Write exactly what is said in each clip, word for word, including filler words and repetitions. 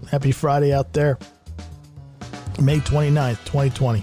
Happy Friday out there. May twenty-ninth, twenty twenty.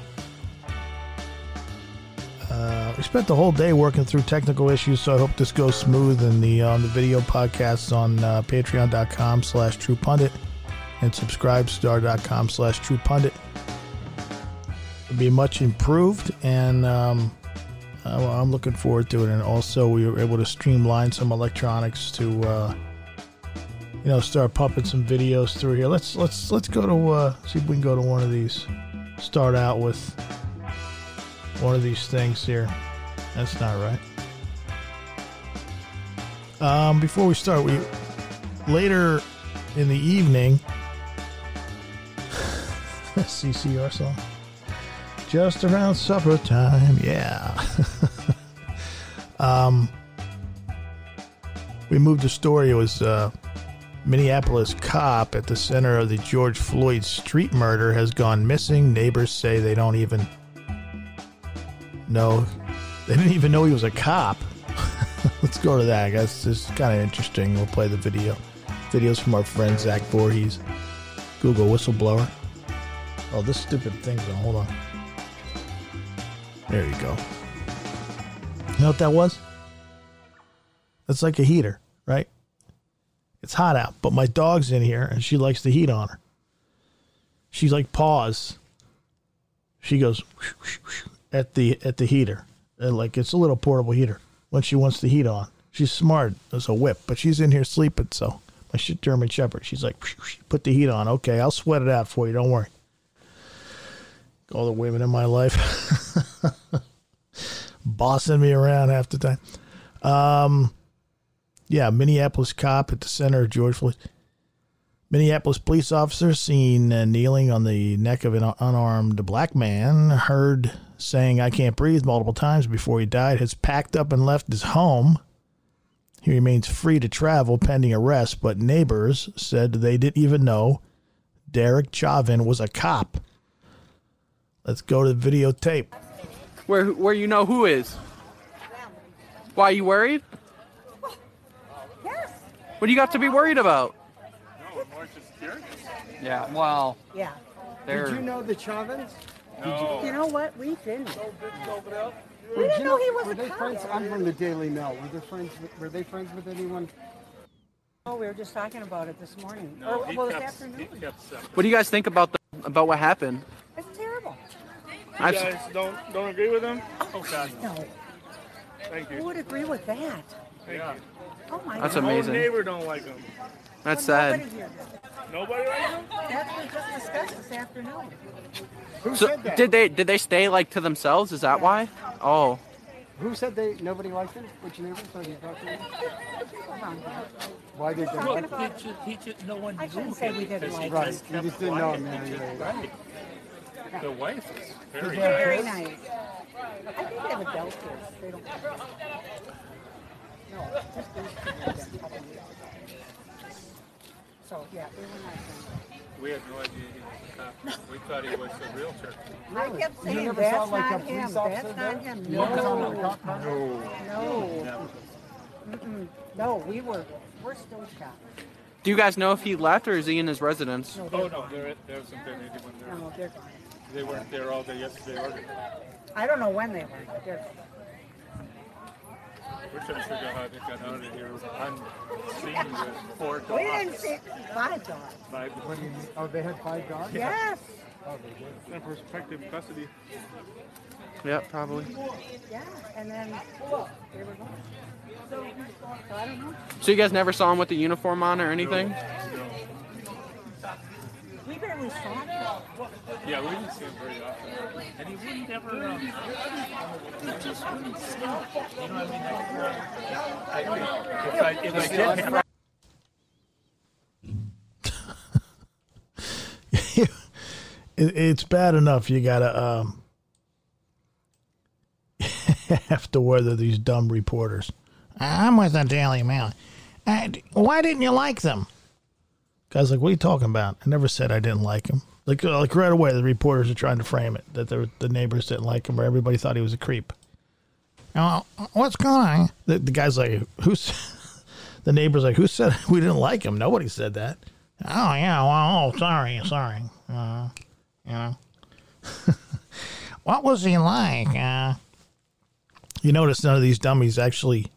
Uh, we spent the whole day working through technical issues, so I hope this goes smooth. And the on uh, the video podcasts on uh, patreon.com slash true pundit and subscribestar.com slash true pundit will be much improved, and um, I'm looking forward to it. And also, we were able to streamline some electronics to, uh, you know, start pumping some videos through here. Let's let's let's go to uh, see if we can go to one of these. Start out with one of these things here. That's not right. Um, before we start, we later in the evening, C C R song. Just around supper time, yeah. um, we moved the story. It was uh, Minneapolis cop at the center of the George Floyd street murder has gone missing. Neighbors say they don't even know. They didn't even know he was a cop. Let's go to that. I guess this is kind of interesting. We'll play the video. Videos from our friend Zach Voorhees. Google whistleblower. Oh, this stupid thing's on. Hold on. There you go. You know what that was? That's like a heater, right? It's hot out, but my dog's in here and she likes the heat on her. She's like paws. She goes at the at the heater. And like it's a little portable heater when she wants the heat on. She's smart as a whip, but she's in here sleeping. So my shit German Shepherd, she's like, put the heat on. Okay, I'll sweat it out for you. Don't worry. All the women in my life bossing me around half the time. Um, yeah, Minneapolis cop at the center of George Floyd. Minneapolis police officer seen uh, kneeling on the neck of an unarmed black man, heard saying, "I can't breathe," multiple times before he died, has packed up and left his home. He remains free to travel pending arrest, but neighbors said they didn't even know Derek Chauvin was a cop. Let's go to the videotape. Where where you know who is? Why, are you worried? Yes. What do you got to be worried about? No, more just curious. Yeah, well, Yeah. they're... Did you know the Chauvins? No. You know what? We didn't. We Did didn't you know he was were a they cop. friends? I'm from the Daily Mail. Were they friends? With, were they friends with anyone? Oh, we were just talking about it this morning. No, or, he well, this kept, afternoon. he kept separate. What do you guys think about the about what happened? It's terrible. You I've- guys don't don't agree with him? Okay. No. Thank Who you. would agree with that? Yeah. Oh, my That's God. My amazing. neighbor don't like him. That's Well, sad. nobody here does. Nobody likes him? That's what we just discussed this afternoon. Who So said that? did they did they stay like to themselves? Is that why? Oh, Who said they nobody liked him? Which neighbor? So you talked to them? Come on, man. Why did they? Talking Like about- He just, he just, no one I shouldn't say we didn't like right. him. You just didn't know him. Yeah, yeah, yeah. The wife is very Very nice. nice. I think they have adult kids. They don't. No, just these two. have been couple years. So, yeah, they were not. We had no idea he was a cop. We thought he was a realtor. I kept You saying, never saw that's like a not police him, officer that's there? not him. You never saw him in a No, cop car? no, Never. mm-mm. No, we were, we're still shocked. do you guys know if he left or is he in his residence? No, Oh they're no, gone. there there wasn't been anyone there. No, they're gone. They weren't there all day yesterday or today. I don't know when they were, but they're gone. We're trying to figure out how they got out of here unseen with four dogs. We didn't see five dogs. Five What do you mean? Oh, they had five dogs. Yes, Oh, they did. in prospective custody. Yeah, probably. yeah, and then they were gone. So, so I don't know. So you guys never saw him with the uniform on or anything? We barely saw him. Yeah, we didn't see him very often. And he wouldn't ever, um, he just wouldn't stop. You know what I mean? Like, I think if I, if I did have it, it's bad enough you gotta um, have to weather these dumb reporters. I'm with the Daily Mail. Uh, why didn't you like them? Guys, like, what are you talking about? I never said I didn't like him. Like, uh, like right away, the reporters are trying to frame it that the the neighbors didn't like him, or everybody thought he was a creep. Oh, what's going on? The, the guy's like, who's? The neighbor's like, who said we didn't like him? Nobody said that. Oh, yeah, well, oh, sorry, sorry. Uh, you know. What was he like? Uh, you notice none of these dummies actually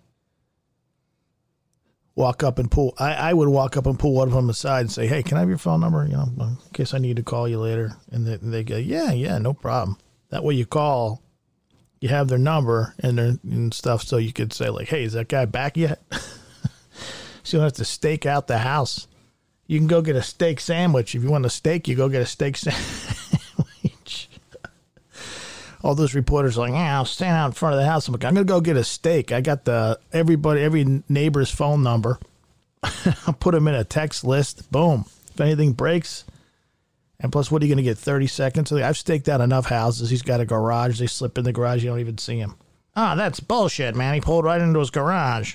walk up and pull. I, I would walk up and pull one of them aside and say, hey, can I have your phone number? You know, in case I need to call you later. And they, they go, yeah, yeah, no problem. That way you call, you have their number and their and stuff, so you could say, like, hey, is that guy back yet? So you don't have to stake out the house. You can go get a steak sandwich. If you want a steak, you go get a steak sandwich. All those reporters are like, yeah, I'll stand out in front of the house. I'm like, I'm going to go get a steak. I got the everybody, every neighbor's phone number. I'll put them in a text list. Boom. If anything breaks. And plus, what are you going to get, thirty seconds? I've staked out enough houses. He's got a garage. They slip in the garage. You don't even see him. Ah, oh, that's bullshit, man. He pulled right into his garage.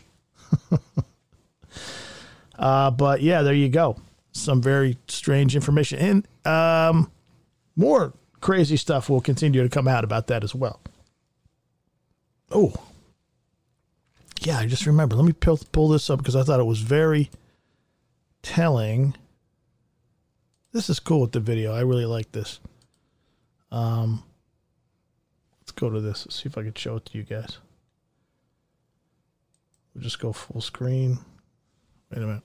uh, but, yeah, there you go. Some very strange information. And um, more crazy stuff will continue to come out about that as well. Oh. Yeah, I just remember. Let me pull, pull this up because I thought it was very telling. This is cool with the video. I really like this. Um, let's go to this. Let's see if I can show it to you guys. We'll just go full screen. Wait a minute.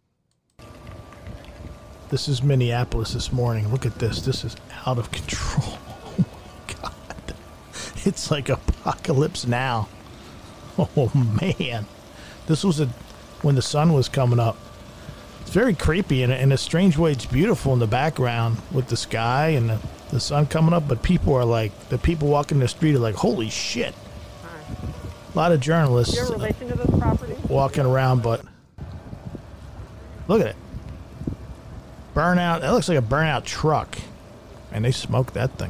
This is Minneapolis this morning. Look at this. This is out of control. Oh, my God. It's like apocalypse now. Oh, man. This was a, when the sun was coming up. It's very creepy. In a, in a strange way, it's beautiful in the background with the sky and the, the sun coming up. But people are like, the people walking the street are like, holy shit. A lot of journalists Your relation to this property? walking around, but look at it. Burnout. That looks like a burnout truck. And they smoked that thing.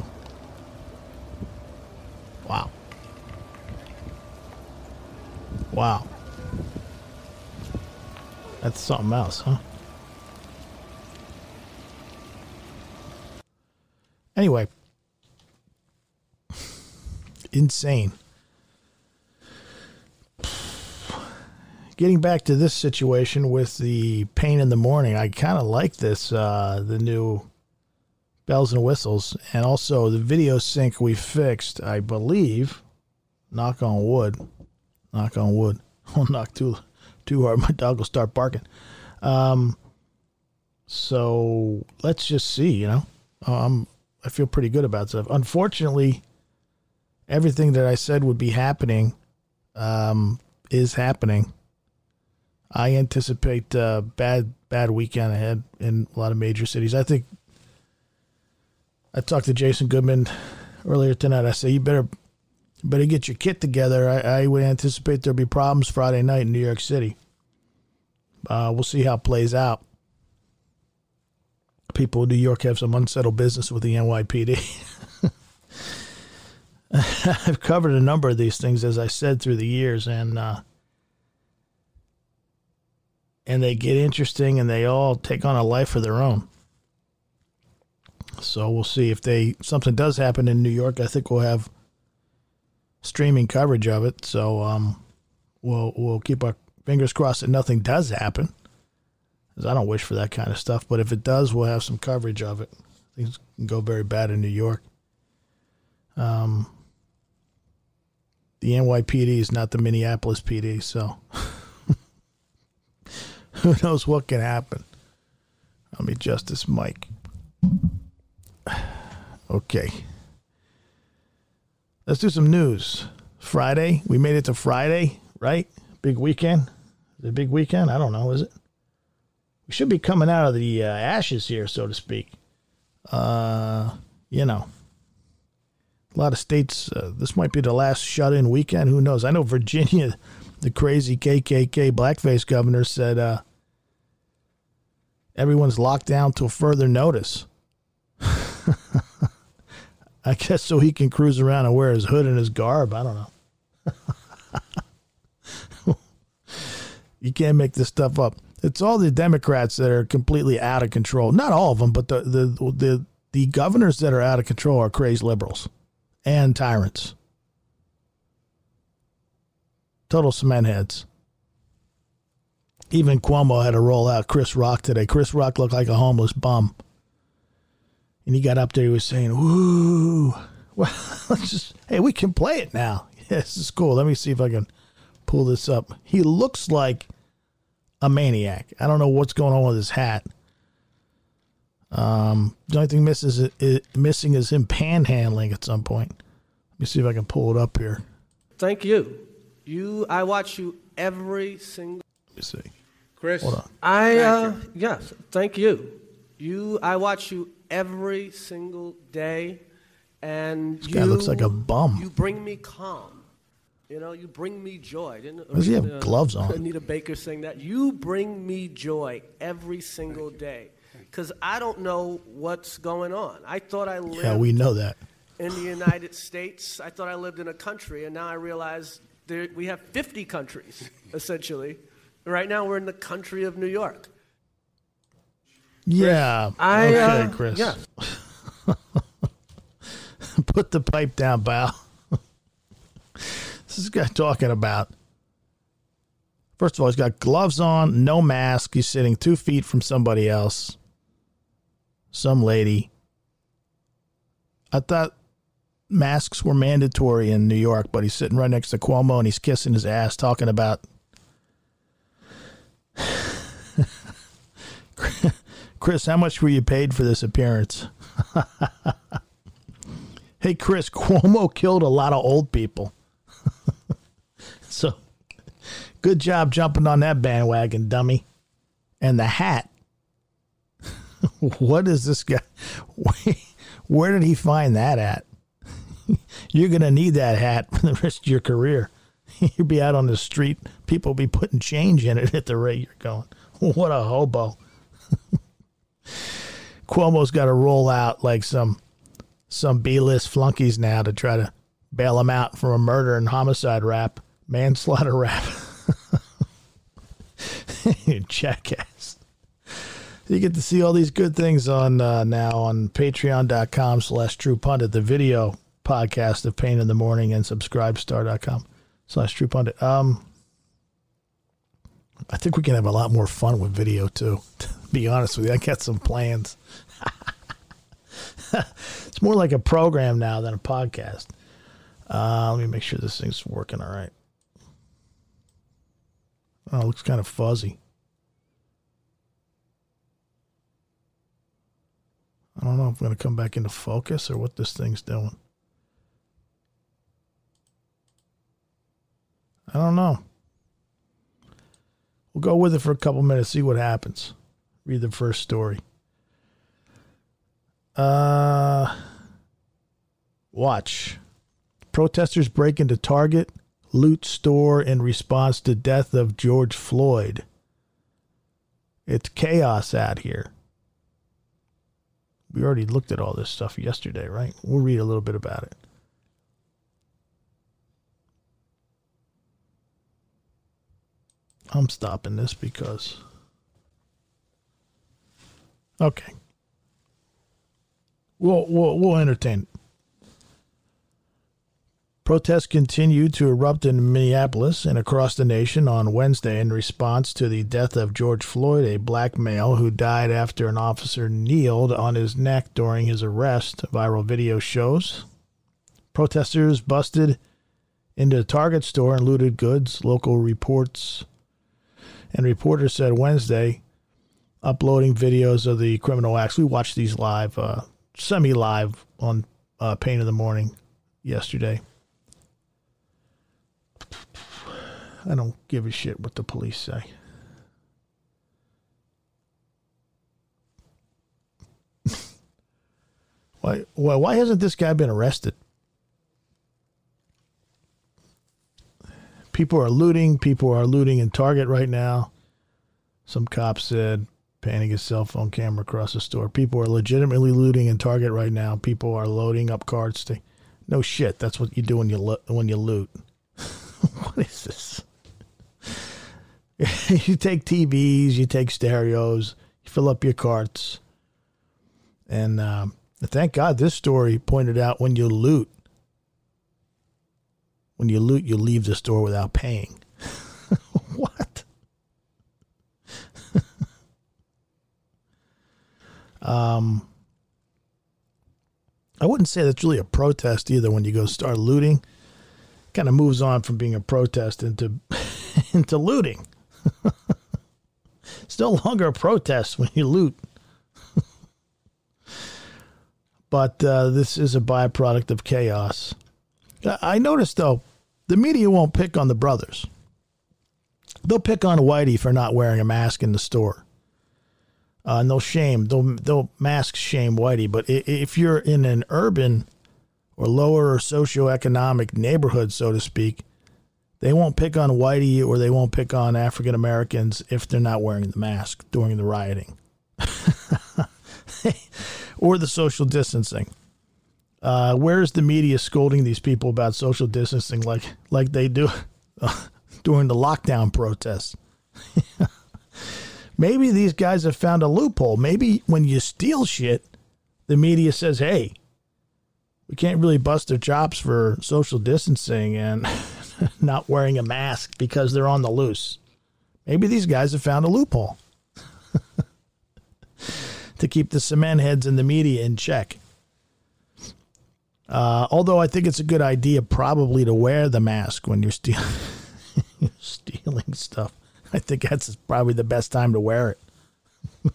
Wow. Wow. That's something else, huh? Anyway. Insane. Getting back to this situation with the pain in the morning, I kind of like this, uh, the new bells and whistles, and also the video sync we fixed, I believe. Knock on wood. Knock on wood. I'll knock too, too hard. My dog will start barking. Um, so let's just see, you know. Um, I feel pretty good about stuff. Unfortunately, everything that I said would be happening um, is happening. I anticipate a bad, bad weekend ahead in a lot of major cities. I think I talked to Jason Goodman earlier tonight. I said, you better, better get your kit together. I, I would anticipate there'll be problems Friday night in New York City. Uh, we'll see how it plays out. People in New York have some unsettled business with the N Y P D. I've covered a number of these things, as I said, through the years, and uh, and they get interesting, and they all take on a life of their own. So we'll see if they something does happen in New York. I think we'll have streaming coverage of it. So um, we'll we'll keep our fingers crossed that nothing does happen, because I don't wish for that kind of stuff. But if it does, we'll have some coverage of it. Things can go very bad in New York. Um, the N Y P D is not the Minneapolis P D, so who knows what can happen. Let me adjust this mic. Okay. Let's do some news. Friday. We made it to Friday, right? Big weekend. Is it a big weekend? I don't know. Is it? We should be coming out of the uh, ashes here, so to speak. Uh, you know. A lot of states, uh, this might be the last shut-in weekend. Who knows? I know Virginia, the crazy K K K blackface governor, said uh, everyone's locked down till further notice. I guess so he can cruise around and wear his hood and his garb. I don't know. You can't make this stuff up. It's all the Democrats that are completely out of control. Not all of them, but the the the, the governors that are out of control are crazed liberals and tyrants. Total cement heads. Even Cuomo had to roll out Chris Rock today. Chris Rock looked like a homeless bum. And he got up there, he was saying, woo. Well, let's just, hey, we can play it now. Yeah, this is cool. Let me see if I can pull this up. He looks like a maniac. I don't know what's going on with his hat. Um, the only thing misses is, is, missing is him panhandling at some point. Let me see if I can pull it up here. Thank you. You, I watch you every single. Let me see. Chris, Hold on. I, uh, yes, thank you. You, I watch you every single day, and This you. guy looks like a bum. You bring me calm. You know, you bring me joy. Didn't Does he have uh, gloves on? Anita Baker saying that. You bring me joy every single day. Because I don't know what's going on. I thought I lived Yeah, we know that. in the United States. I thought I lived in a country, and now I realize there, we have fifty countries, essentially. Right now we're in the country of New York. Yeah. I, okay, uh, Chris. yeah. Put the pipe down, pal. This is guy talking about. First of all, he's got gloves on, no mask. He's sitting two feet from somebody else. Some lady. I thought masks were mandatory in New York, but he's sitting right next to Cuomo and he's kissing his ass, talking about. Chris, how much were you paid for this appearance? Hey, Chris, Cuomo killed a lot of old people. So, good job jumping on that bandwagon, dummy. And the hat. What is this guy? Where did he find that at? You're going to need that hat for the rest of your career. You'll be out on the street. People will be putting change in it at the rate you're going. What a hobo. Cuomo's got to roll out like some some B-list flunkies now to try to bail him out from a murder and homicide rap, manslaughter rap. You jackass. You get to see all these good things on uh, now on patreon.com slash true pundit, the video podcast of Pain in the Morning, and subscribestar.com slash true pundit. Um, I think we can have a lot more fun with video too. To be honest with you, I got some plans. It's more like a program now than a podcast. Uh, let me make sure this thing's working all right. Oh, it looks kind of fuzzy. I don't know if I'm going to come back into focus or what this thing's doing. I don't know. We'll go with it for a couple minutes, see what happens. Read the first story. Uh, watch. Protesters break into Target, loot store in response to death of George Floyd. It's chaos out here. We already looked at all this stuff yesterday, right? We'll read a little bit about it. I'm stopping this because... Okay. We'll, we'll, we'll entertain it. Protests continued to erupt in Minneapolis and across the nation on Wednesday in response to the death of George Floyd, a black male who died after an officer kneeled on his neck during his arrest, viral video shows. Protesters busted into a Target store and looted goods, local reports and reporters said Wednesday, uploading videos of the criminal acts. We watched these live, uh, semi-live on uh, Pain in the Morning yesterday. I don't give a shit what the police say. why, why, why hasn't this guy been arrested? People are looting. People are looting in Target right now. Some cop said, panning his cell phone camera across the store. People are legitimately looting in Target right now. People are loading up carts. To, no shit. That's what you do when you lo- when you loot. What is this? You take T Vs, you take stereos, you fill up your carts. And um, thank God this story pointed out when you loot, when you loot, you leave the store without paying. What? Um, I wouldn't say that's really a protest either when you go start looting. Kind of moves on from being a protest into into looting. It's no longer a protest when you loot. But uh, this is a byproduct of chaos. I noticed, though, the media won't pick on the brothers. They'll pick on Whitey for not wearing a mask in the store. Uh, and they'll shame, they'll, they'll mask shame Whitey. But if you're in an urban or lower socioeconomic neighborhood, so to speak, they won't pick on Whitey or they won't pick on African Americans if they're not wearing the mask during the rioting. Or the social distancing. Uh, where's the media scolding these people about social distancing like like they do uh, during the lockdown protests? Maybe these guys have found a loophole. Maybe when you steal shit, the media says, hey, we can't really bust their chops for social distancing and not wearing a mask because they're on the loose. Maybe these guys have found a loophole to keep the cement heads in the media in check. Uh, although I think it's a good idea probably to wear the mask when you're stealing, stealing stuff. I think that's probably the best time to wear it.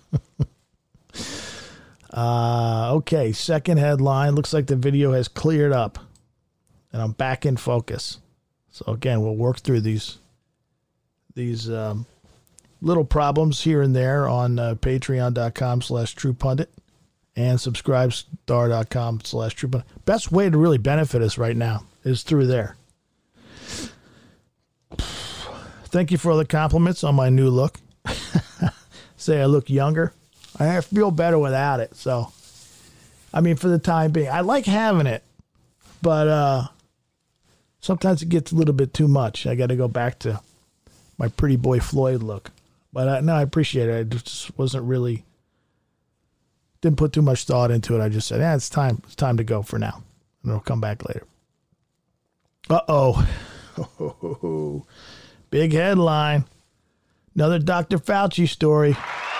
uh, okay, second headline. Looks like the video has cleared up. And I'm back in focus. So again, we'll work through these, these um, little problems here and there on uh, patreon.com slash true pundit and subscribestar.com slash true pundit. Best way to really benefit us right now is through there. Thank you for all the compliments on my new look. Say I look younger. I feel better without it. So, I mean, for the time being, I like having it, but uh, sometimes it gets a little bit too much. I got to go back to my pretty boy Floyd look. But uh, no, I appreciate it. I just wasn't really, didn't put too much thought into it. I just said, yeah, it's time. It's time to go for now. And it'll come back later. Uh-oh. Big headline. Another Doctor Fauci story.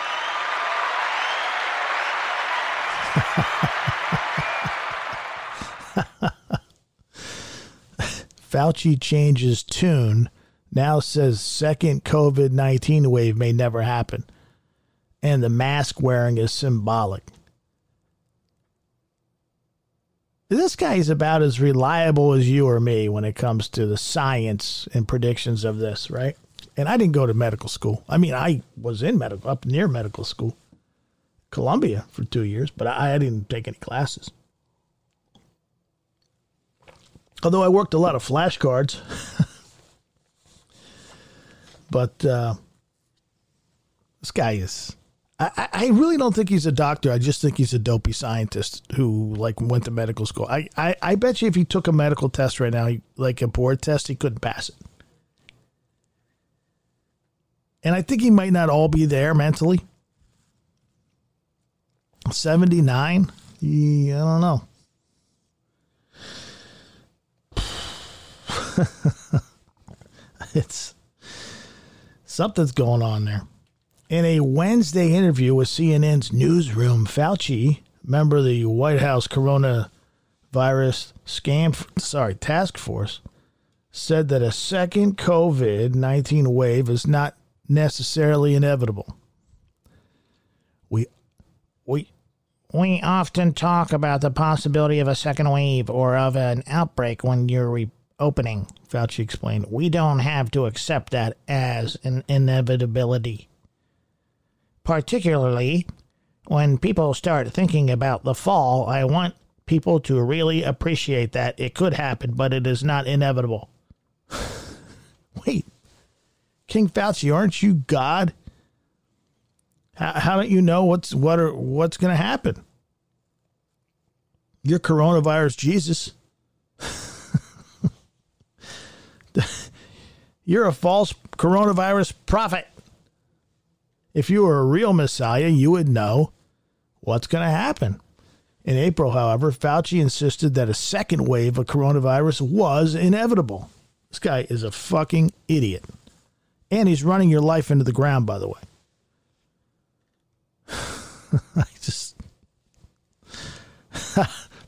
Fauci changes tune. Now says second COVID nineteen wave may never happen. And the mask wearing is symbolic. This guy is about as reliable as you or me when it comes to the science and predictions of this, right? And I didn't go to medical school. I mean, I was in medical, up near medical school, Columbia for two years, but I, I didn't take any classes. Although I worked a lot of flashcards. But uh, this guy is, I, I really don't think he's a doctor. I just think he's a dopey scientist who like went to medical school. I, I, I bet you if he took a medical test right now, he, like a board test, he couldn't pass it. And I think he might not all be there mentally. seventy-nine? Yeah, I don't know. It's something's going on there. In a Wednesday interview with C N N's Newsroom, Fauci, member of the White House coronavirus scam, sorry, task force, said that a second COVID nineteen wave is not necessarily inevitable. We, we, we often talk about the possibility of a second wave or of an outbreak when you're reopening, Fauci explained. We don't have to accept that as an inevitability. Particularly when people start thinking about the fall, I want people to really appreciate that it could happen, but it is not inevitable. Wait, King Fauci, aren't you God? How, how don't you know what's what are what's going to happen? You're coronavirus Jesus. You're a false coronavirus prophet. If you were a real Messiah, you would know what's going to happen. In April, however, Fauci insisted that a second wave of coronavirus was inevitable. This guy is a fucking idiot. And he's running your life into the ground, by the way. I just,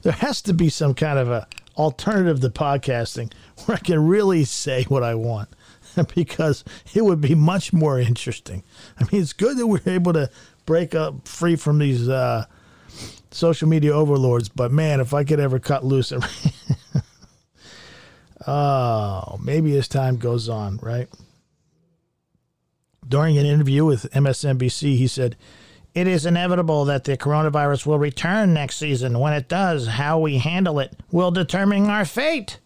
There has to be some kind of a alternative to podcasting where I can really say what I want, because it would be much more interesting. I mean, it's good that we're able to break up free from these uh, social media overlords, but man, if I could ever cut loose, oh, maybe as time goes on, right? During an interview with M S N B C, he said, "It is inevitable that the coronavirus will return next season. When it does, how we handle it will determine our fate.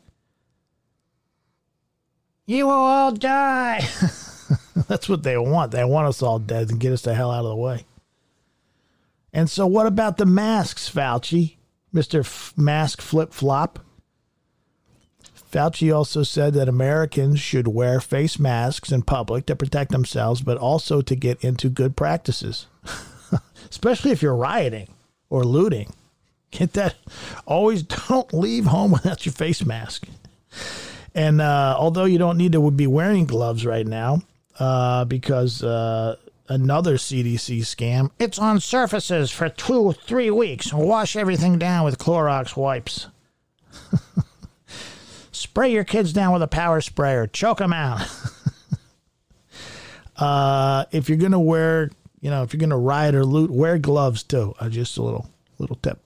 You will all die." That's what they want. They want us all dead and get us the hell out of the way. And so what about the masks, Fauci? Mister F- Mask Flip-Flop? Fauci also said that Americans should wear face masks in public to protect themselves, but also to get into good practices. Especially if you're rioting or looting. Get that. Always don't leave home without your face mask. And uh, although you don't need to be wearing gloves right now, uh, because uh, another C D C scam, it's on surfaces for two, three weeks. Wash everything down with Clorox wipes. Spray your kids down with a power sprayer. Choke them out. uh, if you're going to wear, you know, if you're going to riot or loot, wear gloves too. Uh, just a little, little tip.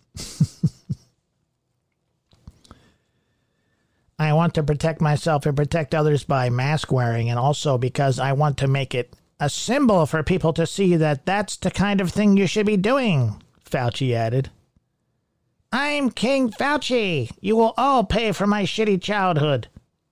I want to protect myself and protect others by mask wearing, and also because I want to make it a symbol for people to see that that's the kind of thing you should be doing, Fauci added. I'm King Fauci. You will all pay for my shitty childhood.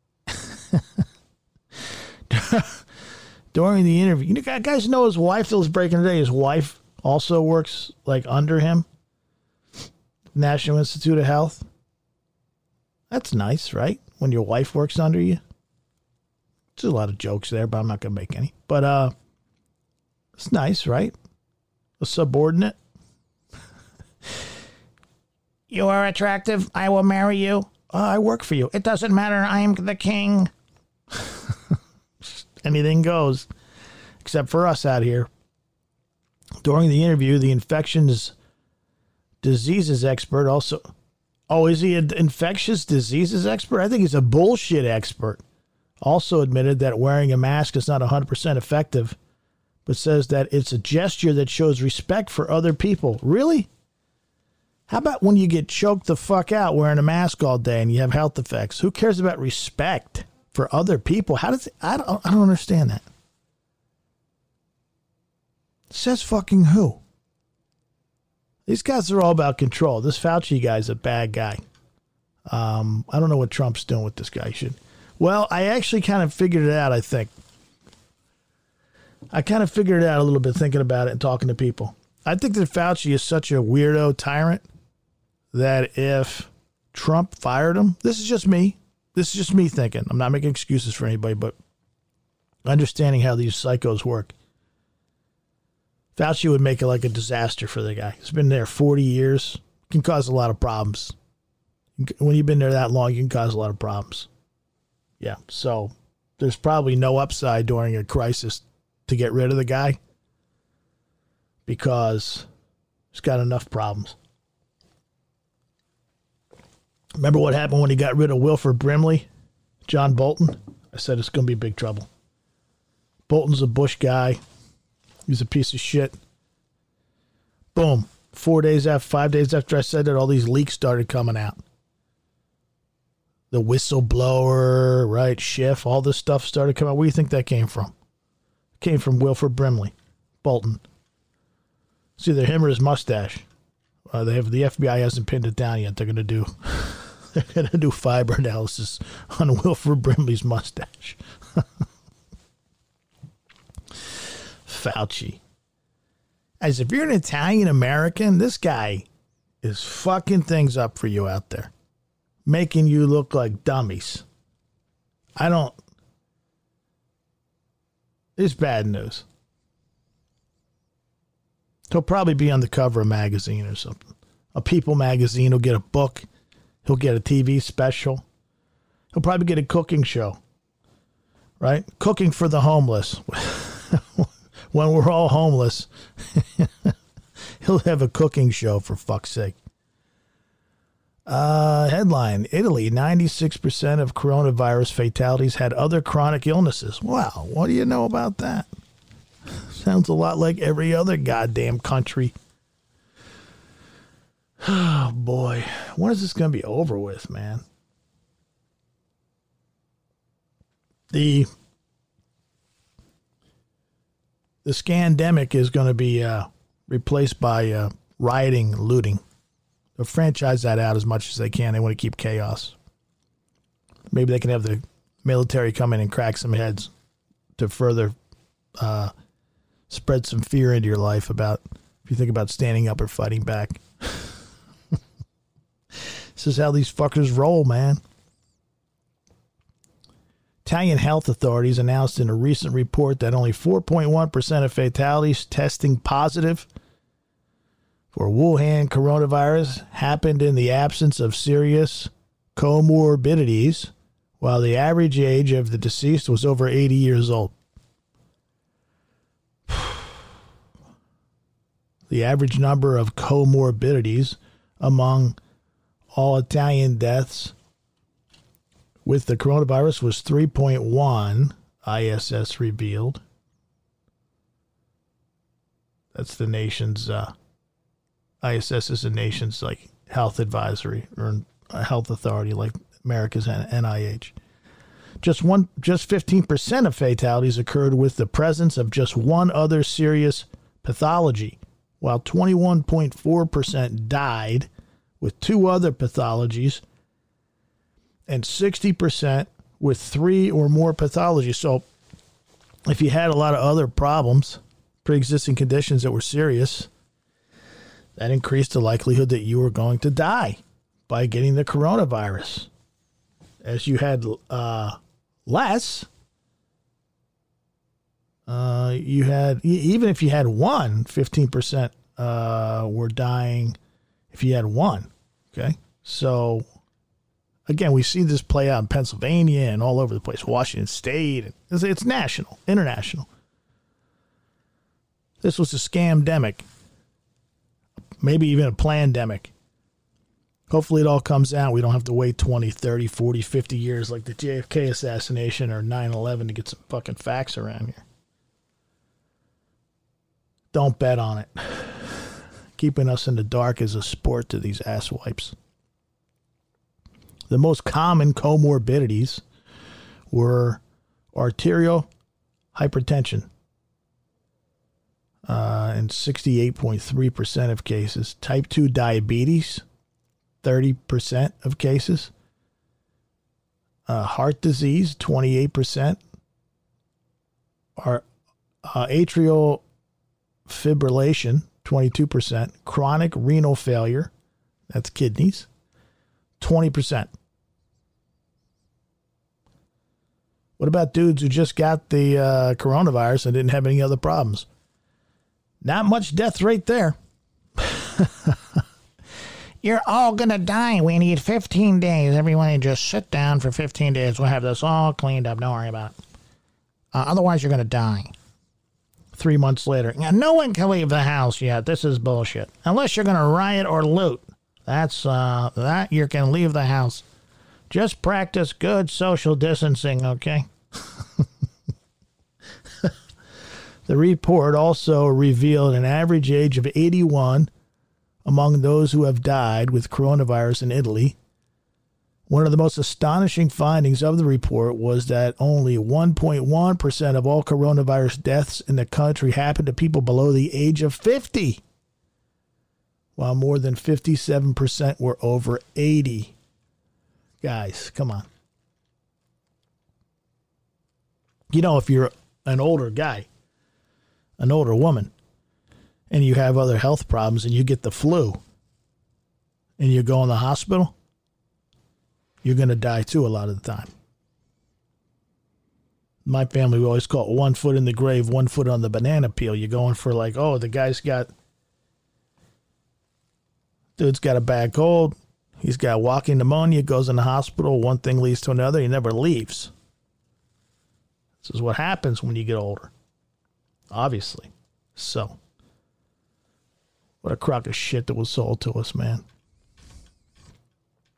During the interview, you guys know his wife that was breaking today. His wife also works like under him. National Institute of Health. That's nice, right? When your wife works under you. There's a lot of jokes there, but I'm not going to make any. But uh, it's nice, right? A subordinate. You are attractive. I will marry you. Uh, I work for you. It doesn't matter. I am the king. Anything goes. Except for us out here. During the interview, the infections diseases expert also... Oh, is he an infectious diseases expert? I think he's a bullshit expert. Also admitted that wearing a mask is not one hundred percent effective, but says that it's a gesture that shows respect for other people. Really? How about when you get choked the fuck out wearing a mask all day and you have health effects? Who cares about respect for other people? How does it, I don't I don't understand that. It says fucking who? These guys are all about control. This Fauci guy's a bad guy. Um, I don't know what Trump's doing with this guy. He should. Well, I actually kind of figured it out, I think. I kind of figured it out a little bit thinking about it and talking to people. I think that Fauci is such a weirdo tyrant that if Trump fired him, this is just me. This is just me thinking. I'm not making excuses for anybody, but understanding how these psychos work. Fauci would make it like a disaster for the guy. He's been there forty years. Can cause a lot of problems. When you've been there that long, you can cause a lot of problems. Yeah, so there's probably no upside during a crisis to get rid of the guy because he's got enough problems. Remember what happened when he got rid of Wilford Brimley, John Bolton? I said it's going to be big trouble. Bolton's a Bush guy. He's a piece of shit. Boom. Four days after, five days after I said that, all these leaks started coming out. The whistleblower, right, Schiff, all this stuff started coming out. Where do you think that came from? It came from Wilford Brimley, Bolton. It's either him or his mustache. Uh, they have the F B I hasn't pinned it down yet. They're gonna do, they're gonna do fiber analysis on Wilford Brimley's mustache. Fauci. As if you're an Italian American, this guy is fucking things up for you out there. Making you look like dummies. I don't... It's bad news. He'll probably be on the cover of a magazine or something. A People magazine. He'll get a book. He'll get a T V special. He'll probably get a cooking show. Right? Cooking for the homeless. When we're all homeless, he'll have a cooking show, for fuck's sake. Uh, headline, Italy, ninety-six percent of coronavirus fatalities had other chronic illnesses. Wow, what do you know about that? Sounds a lot like every other goddamn country. Oh, boy. When is this going to be over with, man? The, the scandemic is going to be uh, replaced by uh, rioting, looting. They'll franchise that out as much as they can. They want to keep chaos. Maybe they can have the military come in and crack some heads to further uh, spread some fear into your life about if you think about standing up or fighting back. This is how these fuckers roll, man. Italian health authorities announced in a recent report that only four point one percent of fatalities testing positive for Wuhan coronavirus happened in the absence of serious comorbidities, while the average age of the deceased was over eighty years old. The average number of comorbidities among all Italian deaths with the coronavirus was three point one, I S S revealed. That's the nation's, uh, I S S is the nation's, like, health advisory or a health authority like America's N I H. Just one, just fifteen percent of fatalities occurred with the presence of just one other serious pathology, while twenty-one point four percent died with two other pathologies, and sixty percent with three or more pathologies. So if you had a lot of other problems, pre-existing conditions that were serious, that increased the likelihood that you were going to die by getting the coronavirus. As you had uh, less, uh, you had, even if you had one, fifteen percent uh, were dying if you had one. Okay. So again, we see this play out in Pennsylvania and all over the place, Washington State. It's, it's national, international. This was a scamdemic, maybe even a plandemic. Hopefully it all comes out. We don't have to wait twenty, thirty, forty, fifty years like the J F K assassination or nine eleven to get some fucking facts around here. Don't bet on it. Keeping us in the dark is a sport to these asswipes. The most common comorbidities were arterial hypertension uh, in sixty-eight point three percent of cases, type two diabetes, thirty percent of cases, uh, heart disease, twenty-eight percent, Ar- uh, atrial fibrillation, twenty-two percent, chronic renal failure, that's kidneys, twenty percent. What about dudes who just got the uh, coronavirus and didn't have any other problems? Not much death rate there. You're all going to die. We need fifteen days. Everyone just sit down for fifteen days. We'll have this all cleaned up. Don't worry about it. Uh, otherwise, you're going to die. Three months later, yeah, no one can leave the house yet. This is bullshit. Unless you're going to riot or loot. That's, uh, that you can leave the house. Just practice good social distancing, okay? The report also revealed an average age of eighty-one among those who have died with coronavirus in Italy. One of the most astonishing findings of the report was that only one point one percent of all coronavirus deaths in the country happened to people below the age of fifty, while more than fifty-seven percent were over eighty. Guys, come on. You know, if you're an older guy, an older woman, and you have other health problems and you get the flu and you go in the hospital, you're going to die too a lot of the time. My family, we always call it one foot in the grave, one foot on the banana peel. You're going for like, oh, the guy's got, dude's got a bad cold. He's got walking pneumonia, goes in the hospital. One thing leads to another. He never leaves. This is what happens when you get older. Obviously. So, what a crock of shit that was sold to us, man.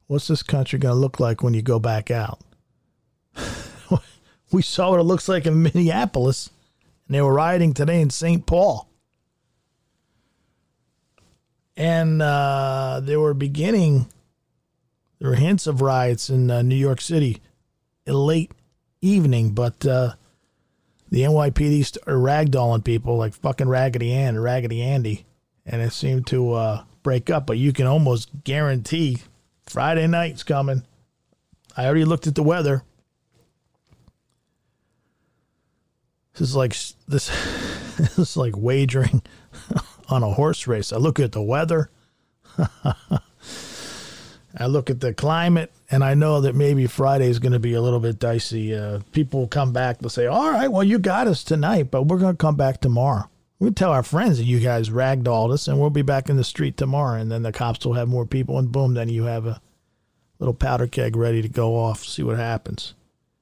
what's this country going to look like when you go back out? We saw what it looks like in Minneapolis, and they were rioting today in Saint Paul. And uh, they were beginning, there were hints of riots in uh, New York City in late evening, but uh, the N Y P D started ragdolling people like fucking Raggedy Ann and Raggedy Andy, and it seemed to uh, break up. But you can almost guarantee Friday night's coming. I already looked at the weather. This is like this, this is like wagering on a horse race. I look at the weather. I look at the climate, and I know that maybe Friday is going to be a little bit dicey. Uh, people will come back. They'll say, all right, well, you got us tonight, but we're going to come back tomorrow. We'll tell our friends that you guys ragdolled us, and we'll be back in the street tomorrow. And then the cops will have more people, and boom, then you have a little powder keg ready to go off, see what happens.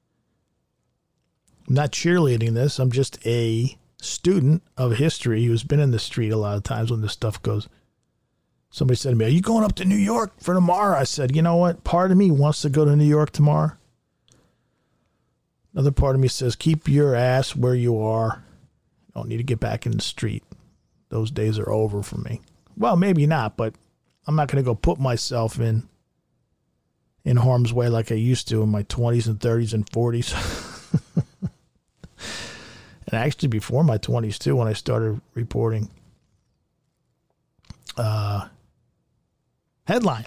I'm not cheerleading this. I'm just a student of history who's been in the street a lot of times when this stuff goes. Somebody said to me, are you going up to New York for tomorrow? I said, you know what? Part of me wants to go to New York tomorrow. Another part of me says, keep your ass where you are. You don't need to get back in the street. Those days are over for me. Well, maybe not, but I'm not going to go put myself in in harm's way like I used to in my twenties and thirties and forties. And actually before my twenties, too, when I started reporting. Uh, headline.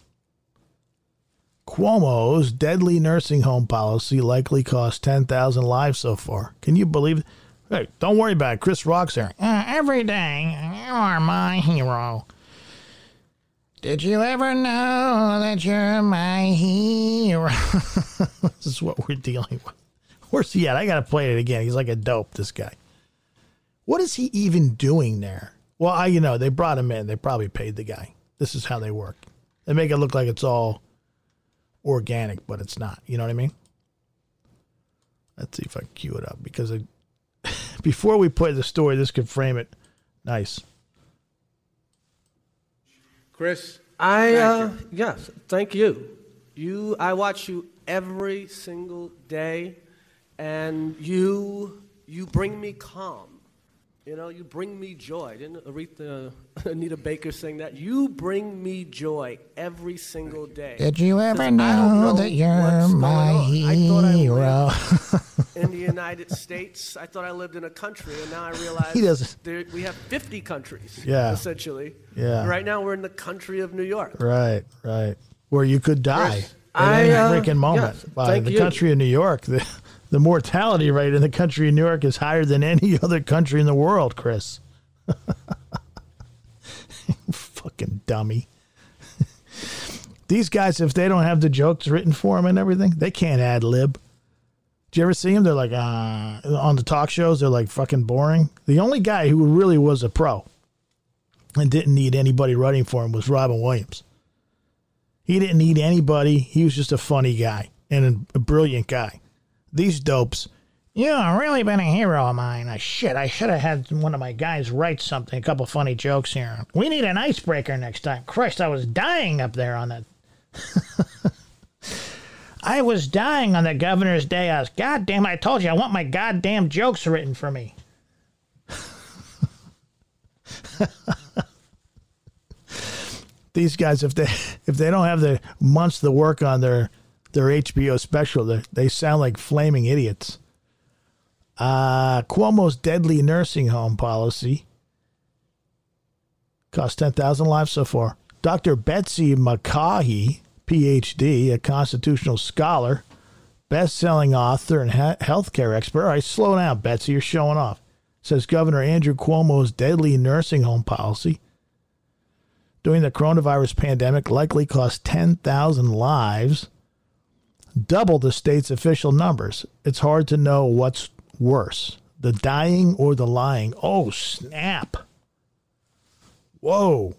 Cuomo's deadly nursing home policy likely cost ten thousand lives so far. Can you believe it? Hey, don't worry about it. Chris Rock's there. Uh, every day, you are my hero. Did you ever know that you're my hero? This is what we're dealing with. Where's he at? I got to play it again. He's like a dope, this guy. What is he even doing there? Well, I, you know, they brought him in. They probably paid the guy. This is how they work. They make it look like it's all organic, but it's not. You know what I mean? Let's see if I can cue it up. Because I, before we play the story, this could frame it nice. Chris, I, uh, you. yes, thank you. You, I watch you every single day, and you, you bring me calm. You know, you bring me joy. Didn't Aretha, Anita Baker sing that? You bring me joy every single day. Did you ever know, know that you're my hero? I thought I lived in the United States. I thought I lived in a country, and now I realize He doesn't. there, we have fifty countries, Yeah. essentially. Yeah. Right now, we're in the country of New York. Right, right. Where you could die Chris, at I, any uh, freaking moment. yes, By thank the you. country of New York, the, the mortality rate in the country of New York is higher than any other country in the world, Chris. Fucking dummy. These guys, if they don't have the jokes written for them and everything, they can't ad lib. Do you ever see them? They're like, uh, on the talk shows, they're like fucking boring. The only guy who really was a pro and didn't need anybody writing for him was Robin Williams. He didn't need anybody. He was just a funny guy and a, a brilliant guy. These dopes, you've really been a hero of mine. Uh, shit, I should have had one of my guys write something, a couple funny jokes here. We need an icebreaker next time. Christ, I was dying up there on that. I was dying on the governor's day. I was, goddamn, I told you, I want my goddamn jokes written for me. These guys, if they if they don't have the months to work on their their H B O special, they, they sound like flaming idiots. Uh, Cuomo's deadly nursing home policy cost ten thousand lives so far. Doctor Betsy McCaughey, P H D, a constitutional scholar, best-selling author and ha- healthcare expert. All right, slow down, Betsy. You're showing off. Says Governor Andrew Cuomo's deadly nursing home policy during the coronavirus pandemic likely cost ten thousand lives, double the state's official numbers. It's hard to know what's worse, the dying or the lying. Oh, snap. Whoa.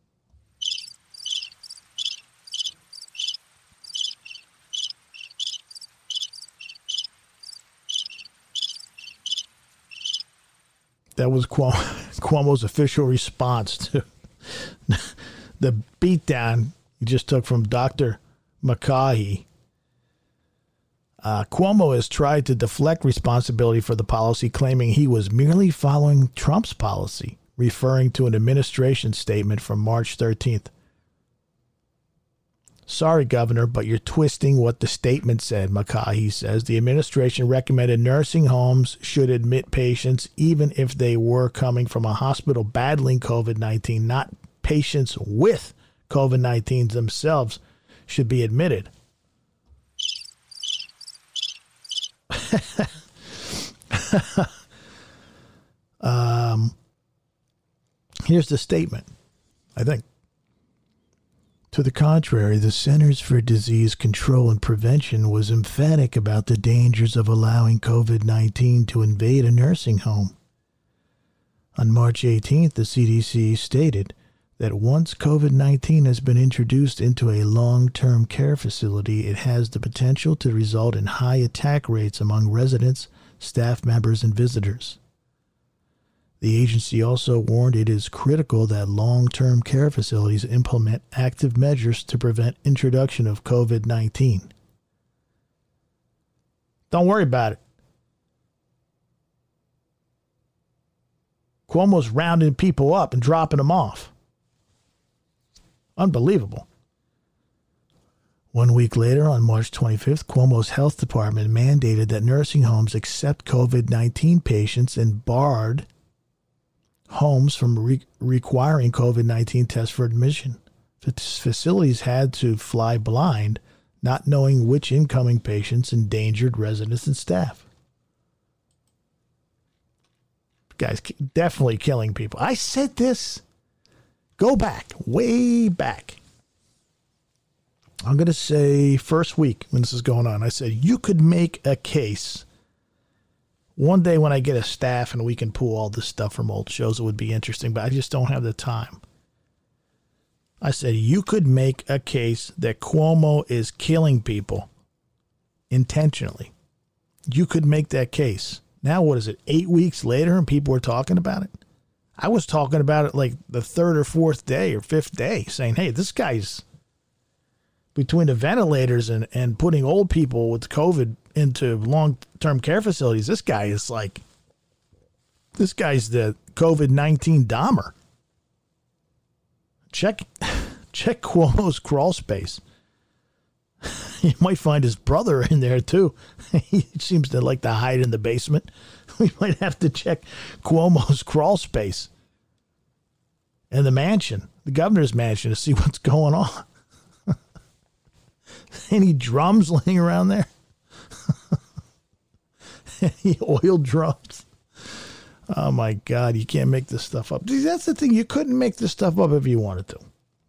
That was Cuomo, Cuomo's official response to the beatdown he just took from Doctor McCaughey. Uh, Cuomo has tried to deflect responsibility for the policy, claiming he was merely following Trump's policy, referring to an administration statement from March thirteenth. Sorry, Governor, but you're twisting what the statement said, McCaughey says. The administration recommended nursing homes should admit patients even if they were coming from a hospital battling COVID nineteen, not patients with COVID nineteen themselves should be admitted. um, here's the statement, I think. To the contrary, the Centers for Disease Control and Prevention was emphatic about the dangers of allowing COVID nineteen to invade a nursing home. On March eighteenth, the C D C stated that once COVID nineteen has been introduced into a long-term care facility, it has the potential to result in high attack rates among residents, staff members, and visitors. The agency also warned it is critical that long-term care facilities implement active measures to prevent introduction of COVID nineteen. Don't worry about it. Cuomo's rounding people up and dropping them off. Unbelievable. One week later, on March twenty-fifth, Cuomo's health department mandated that nursing homes accept COVID nineteen patients and barred homes from re- requiring COVID nineteen tests for admission. F- facilities had to fly blind, not knowing which incoming patients endangered residents and staff. Guys, definitely killing people. I said this. Go back, way back. I'm going to say first week when this is going on. I said you could make a case. One day when I get a staff and we can pull all this stuff from old shows, it would be interesting, but I just don't have the time. I said you could make a case that Cuomo is killing people intentionally. You could make that case. Now, what is it, eight weeks later and people are talking about it? I was talking about it like the third or fourth day or fifth day, saying, hey, this guy's between the ventilators and, and putting old people with COVID into long-term care facilities. This guy is like, this guy's the COVID nineteen Dahmer. Check, check Cuomo's crawl space. You might find his brother in there too. He seems to like to hide in the basement. We might have to check Cuomo's crawl space and the mansion, the governor's mansion, to see what's going on. Any drums laying around there? Any oil drums? Oh my God, you can't make this stuff up. See, that's the thing. You couldn't make this stuff up if you wanted to.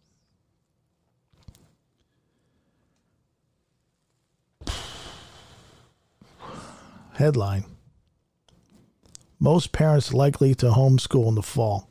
Headline. Most parents likely to homeschool in the fall.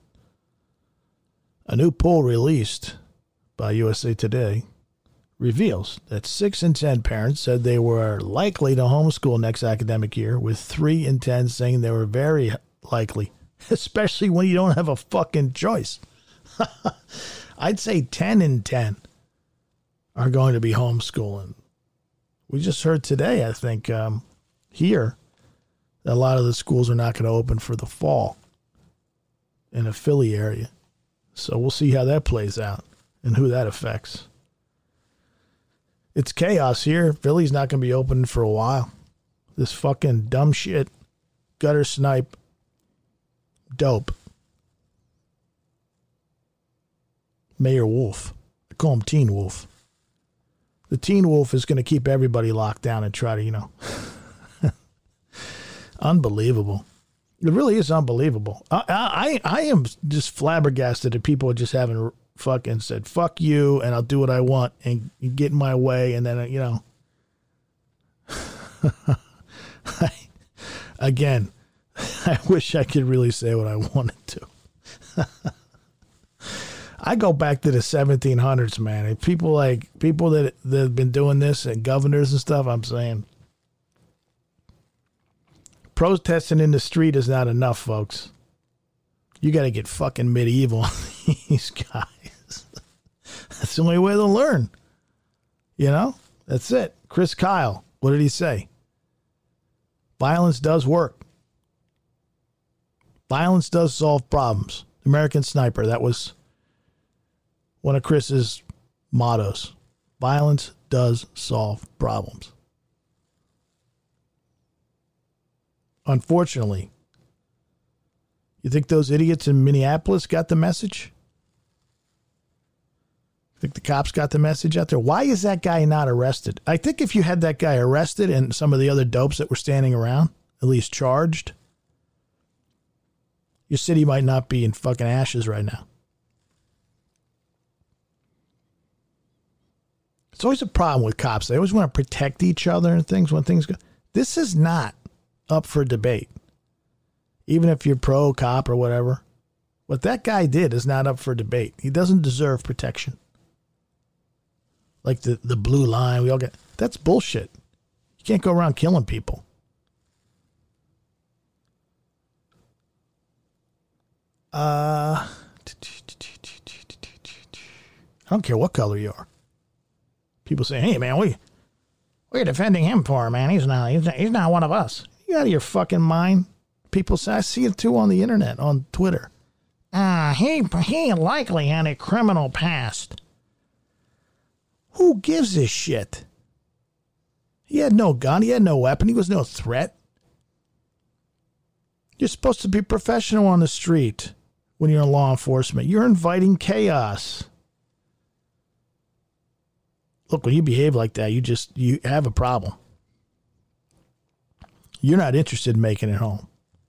A new poll released by U S A Today reveals that six in ten parents said they were likely to homeschool next academic year, with three in ten saying they were very likely, especially when you don't have a fucking choice. I'd say ten in ten are going to be homeschooling. We just heard today, I think, um, here, a lot of the schools are not going to open for the fall in the Philly area. So we'll see how that plays out and who that affects. It's chaos here. Philly's not going to be open for a while. This fucking dumb shit, gutter snipe, dope. Mayor Wolf. I call him Teen Wolf. The Teen Wolf is going to keep everybody locked down and try to, you know... Unbelievable. It really is unbelievable. I, I I am just flabbergasted that people just haven't fucking said, fuck you, and I'll do what I want and get in my way. And then, you know, I, again, I wish I could really say what I wanted to. I go back to the seventeen hundreds, man. And people like, people that, that have been doing this and governors and stuff, I'm saying, protesting in the street is not enough, folks. You got to get fucking medieval on these guys. That's the only way they'll learn. You know, that's it. Chris Kyle, what did he say? Violence does work. Violence does solve problems. American Sniper, that was one of Chris's mottos. Violence does solve problems. Unfortunately, you think those idiots in Minneapolis got the message? Think the cops got the message out there? Why is that guy not arrested? I think if you had that guy arrested and some of the other dopes that were standing around, at least charged, your city might not be in fucking ashes right now. It's always a problem with cops. They always want to protect each other and things when things go. This is not up for debate. Even if you're pro cop or whatever. What that guy did is not up for debate. He doesn't deserve protection. Like the, the blue line, we all get. That's bullshit. You can't go around killing people. Uh, I don't care what color you are. People say, "Hey, man, we we're defending him for, man. He's not he's not, he's not one of us." You out of your fucking mind? People say, I see it too on the internet, on Twitter. Ah, uh, he he likely had a criminal past. Who gives a shit? He had no gun. He had no weapon. He was no threat. You're supposed to be professional on the street when you're in law enforcement. You're inviting chaos. Look, when you behave like that, you just, you have a problem. You're not interested in making it home.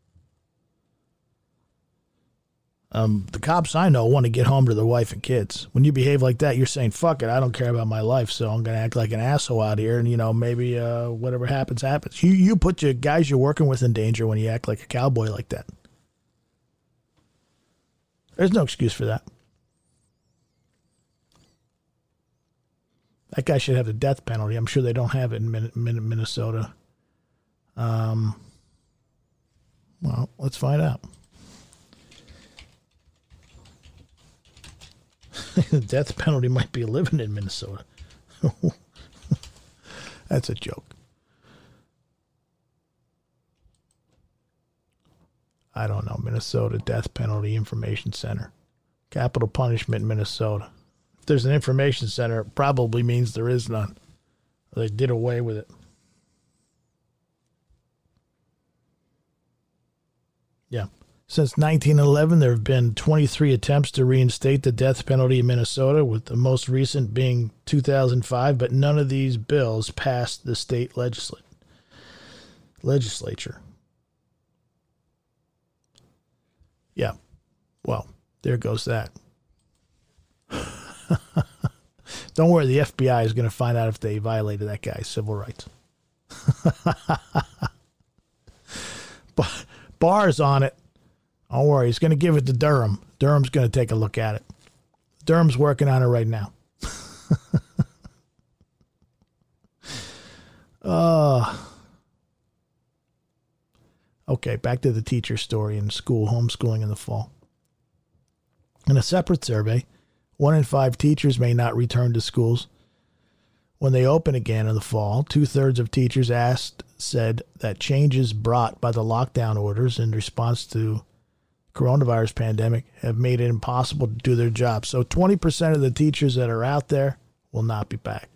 Um, the cops I know want to get home to their wife and kids. When you behave like that, you're saying, fuck it, I don't care about my life, so I'm going to act like an asshole out here, and, you know, maybe uh, whatever happens, happens. You you put your guys you're working with in danger when you act like a cowboy like that. There's no excuse for that. That guy should have the death penalty. I'm sure they don't have it in Min- Min- Minnesota. Um, well, let's find out. The death penalty might be living in Minnesota. That's a joke. I don't know. Minnesota Death Penalty Information Center. Capital punishment in Minnesota. If there's an information center, it probably means there is none. Or they did away with it. Yeah. Since nineteen eleven, there have been twenty-three attempts to reinstate the death penalty in Minnesota, with the most recent being two thousand five, but none of these bills passed the state legisl- legislature. Yeah. Well, there goes that. Don't worry, the F B I is going to find out if they violated that guy's civil rights. Barr's on it. Don't worry, he's going to give it to Durham. Durham's going to take a look at it. Durham's working on it right now. uh, okay, back to the teacher story in school, homeschooling in the fall. In a separate survey, one in five teachers may not return to schools when they open again in the fall. Two-thirds of teachers asked said that changes brought by the lockdown orders in response to coronavirus pandemic have made it impossible to do their job. So twenty percent of the teachers that are out there will not be back.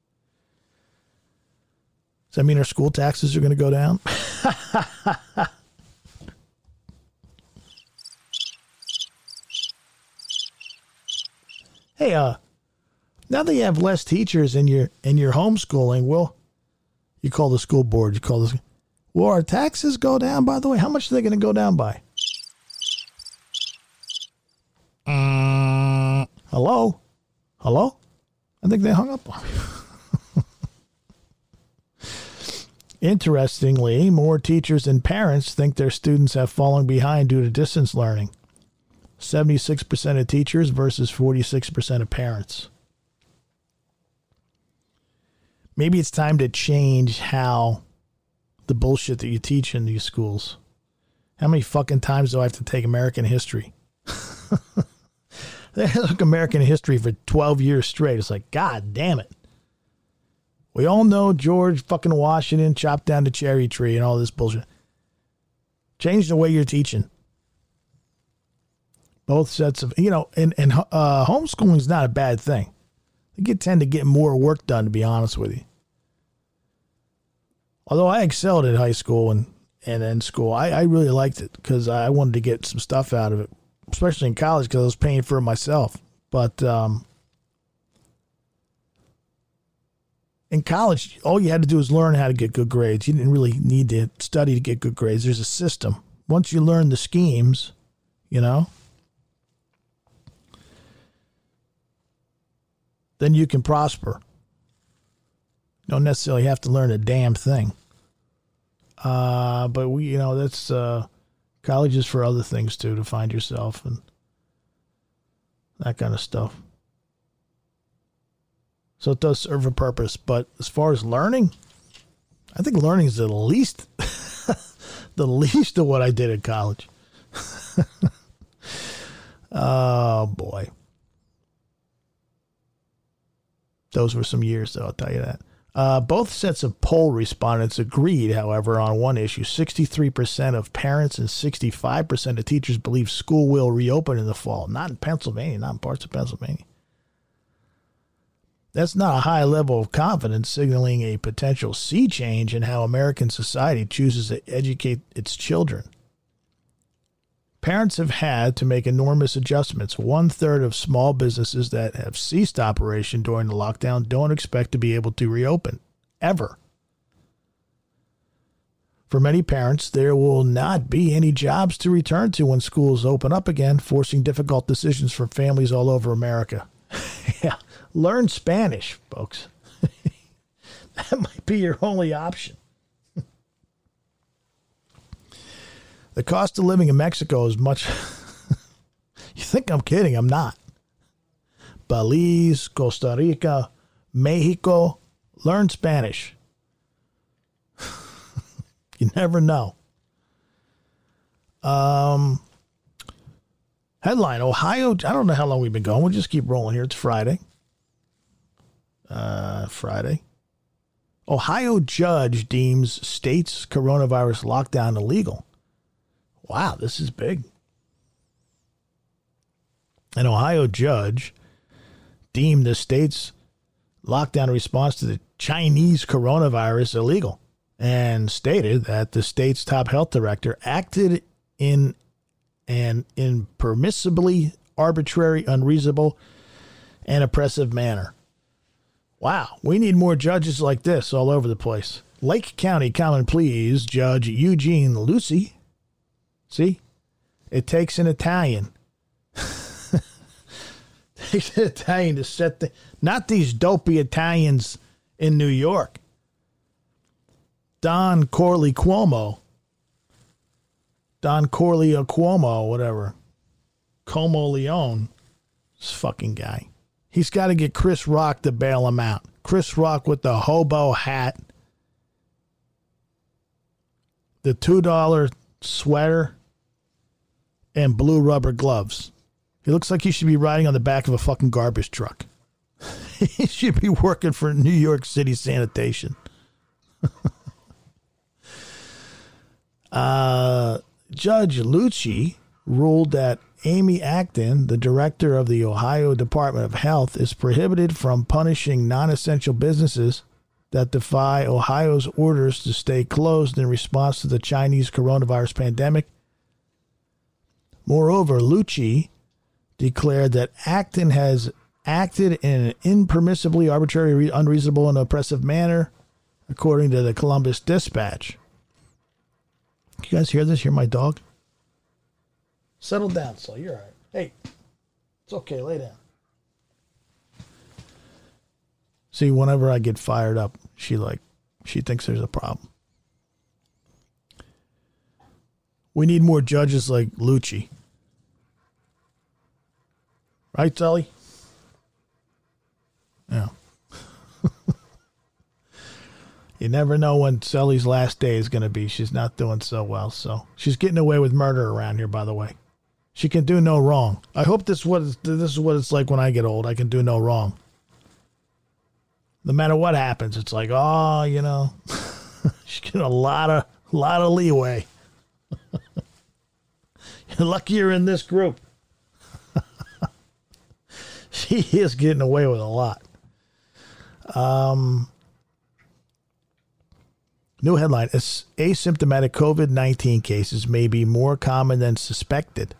Does that mean our school taxes are going to go down? Hey, uh, now that you have less teachers in your in your homeschooling, will you call the school board? You call this? Will our taxes go down? By the way, how much are they going to go down by? Uh, hello? Hello? I think they hung up on me. Interestingly, more teachers and parents think their students have fallen behind due to distance learning. seventy-six percent of teachers versus forty-six percent of parents. Maybe it's time to change how the bullshit that you teach in these schools. How many fucking times do I have to take American history? They took American history for twelve years straight. It's like, God damn it. We all know George fucking Washington chopped down the cherry tree and all this bullshit. Change the way you're teaching. Both sets of, you know, and, and uh, homeschooling is not a bad thing. I think you tend to get more work done, to be honest with you. Although I excelled at high school and, and in school, I, I really liked it because I wanted to get some stuff out of it, especially in college because I was paying for it myself. But um, in college, all you had to do was learn how to get good grades. You didn't really need to study to get good grades. There's a system. Once you learn the schemes, you know, then you can prosper. You don't necessarily have to learn a damn thing. Uh, but we, you know, that's uh, college is for other things too, to find yourself and that kind of stuff. So it does serve a purpose. But as far as learning, I think learning is the least, the least of what I did in college. Oh boy. Those were some years, though, I'll tell you that. Uh, both sets of poll respondents agreed, however, on one issue. sixty-three percent of parents and sixty-five percent of teachers believe school will reopen in the fall. Not in Pennsylvania, not in parts of Pennsylvania. That's not a high level of confidence, signaling a potential sea change in how American society chooses to educate its children. Parents have had to make enormous adjustments. One third of small businesses that have ceased operation during the lockdown don't expect to be able to reopen, ever. For many parents, there will not be any jobs to return to when schools open up again, forcing difficult decisions for families all over America. Yeah, learn Spanish, folks. That might be your only option. The cost of living in Mexico is much... You think I'm kidding? I'm not. Belize, Costa Rica, Mexico. Learn Spanish. You never know. Um, headline, Ohio... I don't know how long we've been going. We'll just keep rolling here. It's Friday. Uh, Friday. Ohio judge deems state's coronavirus lockdown illegal. Wow, this is big. An Ohio judge deemed the state's lockdown response to the Chinese coronavirus illegal and stated that the state's top health director acted in an impermissibly arbitrary, unreasonable, and oppressive manner. Wow, we need more judges like this all over the place. Lake County Common Pleas Judge Eugene Lucy. See, it takes an Italian. Takes an Italian to set the, not these dopey Italians in New York. Don Corley Cuomo. Don Corley Cuomo, whatever. Como Leone. This fucking guy. He's got to get Chris Rock to bail him out. Chris Rock with the hobo hat. The two dollar sweater. And blue rubber gloves. He looks like he should be riding on the back of a fucking garbage truck. He should be working for New York City Sanitation. uh, Judge Lucci ruled that Amy Acton, the director of the Ohio Department of Health, is prohibited from punishing non-essential businesses that defy Ohio's orders to stay closed in response to the Chinese coronavirus pandemic. Moreover, Lucci declared that Acton has acted in an impermissibly arbitrary, unreasonable, and oppressive manner, according to the Columbus Dispatch. You guys hear this? Hear my dog? Settle down, so you're all right. Hey, it's okay. Lay down. See, whenever I get fired up, she like she thinks there's a problem. We need more judges like Lucci. Right, Sully? Yeah. You never know when Sully's last day is going to be. She's not doing so well, so she's getting away with murder around here, by the way. She can do no wrong. I hope this is what it's, this is what it's like when I get old. I can do no wrong. No matter what happens, it's like, oh, you know, she's getting a lot of, lot of leeway. You're lucky you're in this group. She is getting away with a lot. Um, new headline: asymptomatic COVID nineteen cases may be more common than suspected.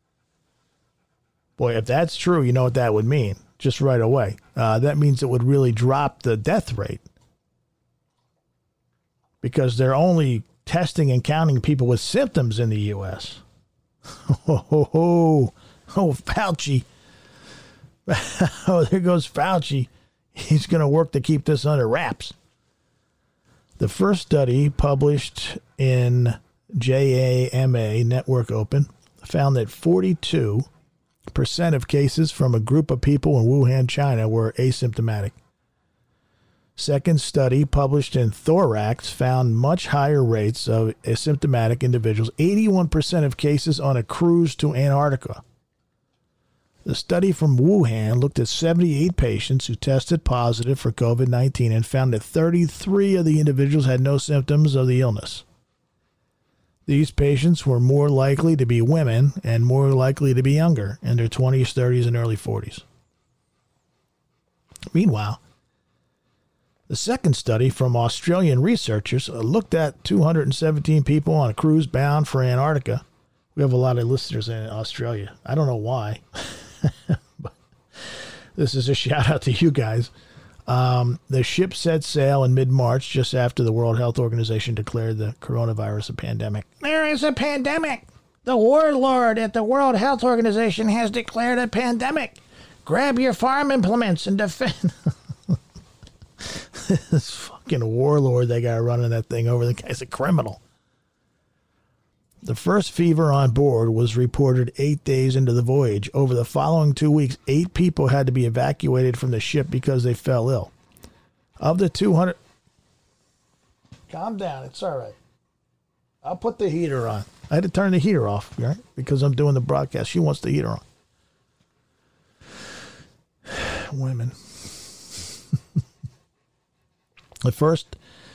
Boy, if that's true, you know what that would mean. Just right away. Uh, that means it would really drop the death rate. Because they're only testing and counting people with symptoms in the U S Oh, oh, oh, oh Fauci. Oh, there goes Fauci. He's going to work to keep this under wraps. The first study published in J A M A Network Open found that forty-two percent of cases from a group of people in Wuhan, China were asymptomatic. Second study published in Thorax found much higher rates of asymptomatic individuals, eighty-one percent of cases on a cruise to Antarctica. The study from Wuhan looked at seventy-eight patients who tested positive for COVID nineteen and found that thirty-three of the individuals had no symptoms of the illness. These patients were more likely to be women and more likely to be younger, in their twenties, thirties, and early forties. Meanwhile, the second study from Australian researchers looked at two hundred seventeen people on a cruise bound for Antarctica. We have a lot of listeners in Australia. I don't know why. But this is a shout out to you guys. Um, the ship set sail in mid-March, just after the World Health Organization declared the coronavirus a pandemic. There is a pandemic. The warlord at the World Health Organization has declared a pandemic. Grab your farm implements and defend. This fucking warlord they got running that thing over. The guy's a criminal. The first fever on board was reported eight days into the voyage. Over the following two weeks, eight people had to be evacuated from the ship because they fell ill. Of the two hundred... Calm down. It's all right. I'll put the heater on. I had to turn the heater off, right? Because I'm doing the broadcast. She wants the heater on. Women. The first...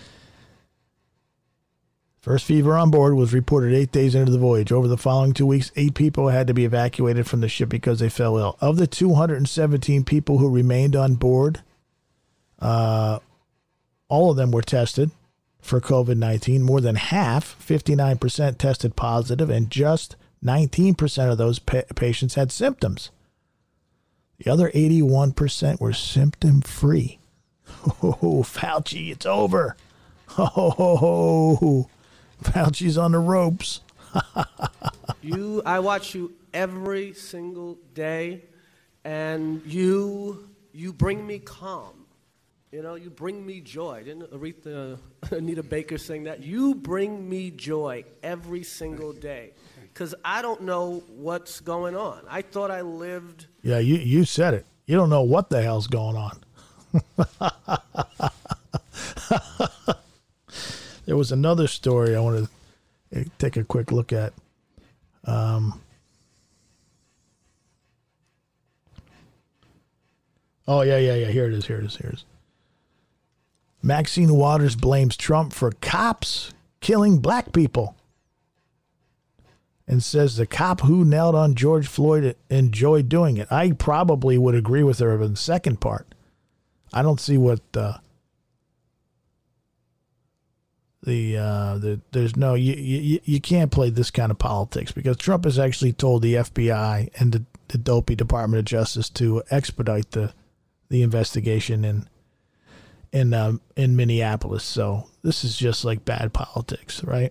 First fever on board was reported eight days into the voyage. Over the following two weeks, eight people had to be evacuated from the ship because they fell ill. Of the two hundred seventeen people who remained on board, uh, all of them were tested for COVID nineteen. More than half, fifty-nine percent, tested positive, and just nineteen percent of those pa- patients had symptoms. The other eighty-one percent were symptom-free. Oh, Fauci, it's over. Oh, Fauci's on the ropes. You, I watch you every single day, and you, you bring me calm. You know, you bring me joy. Didn't Aretha, Anita Baker sing that? You bring me joy every single day, because I don't know what's going on. I thought I lived. Yeah, you you said it. You don't know what the hell's going on. There was another story I want to take a quick look at. Um, oh, yeah, yeah, yeah. Here it is. Here it is. Here it is. Maxine Waters blames Trump for cops killing black people and says the cop who knelt on George Floyd enjoyed doing it. I probably would agree with her in the second part. I don't see what... Uh, The, uh, the there's no you, you you can't play this kind of politics, because Trump has actually told the F B I and the, the dopey Department of Justice to expedite the the investigation in in um, in Minneapolis. So this is just like bad politics, right?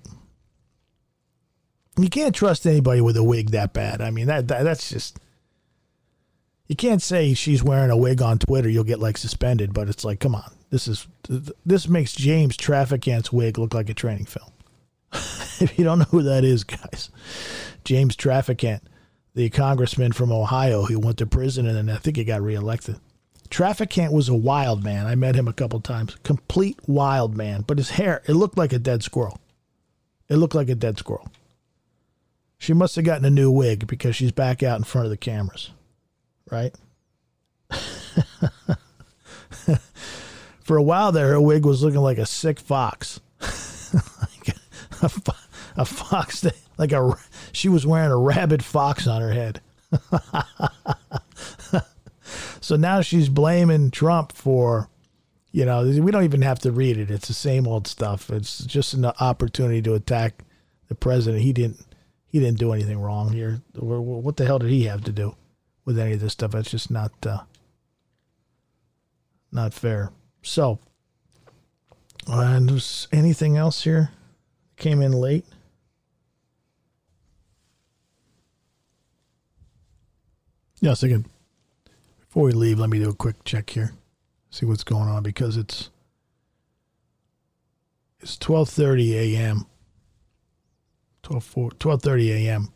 You can't trust anybody with a wig that bad. I mean that, that that's just, you can't say she's wearing a wig on Twitter, you'll get like suspended. But it's like, come on. This is this makes James Traficant's wig look like a training film. If you don't know who that is, guys, James Traficant, the congressman from Ohio who went to prison and then I think he got reelected. Traficant was a wild man. I met him a couple times. Complete wild man. But his hair, it looked like a dead squirrel. It looked like a dead squirrel. She must have gotten a new wig because she's back out in front of the cameras. Right? For a while there, her wig was looking like a sick fox. Like a, a, a fox, that, like a, she was wearing a rabid fox on her head. So now she's blaming Trump for, you know, we don't even have to read it. It's the same old stuff. It's just an opportunity to attack the president. He didn't, he didn't do anything wrong here. What the hell did he have to do with any of this stuff? It's just not, uh, not fair. So, and there's anything else here? Came in late. Yeah, so again, before we leave, let me do a quick check here, see what's going on, because it's it's twelve thirty a.m. twelve thirty a.m.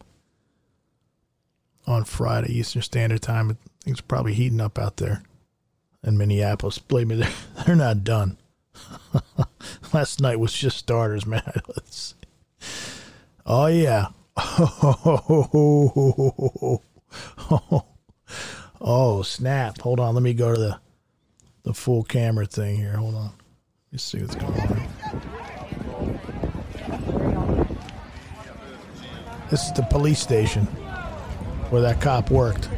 on Friday Eastern Standard Time. Things are probably heating up out there in Minneapolis. Believe me, they're, they're not done. Last night was just starters, man. Let's see. Oh, yeah. Oh, oh, snap. Hold on. Let me go to the, the full camera thing here. Hold on. Let me see what's going on. This is the police station where that cop worked.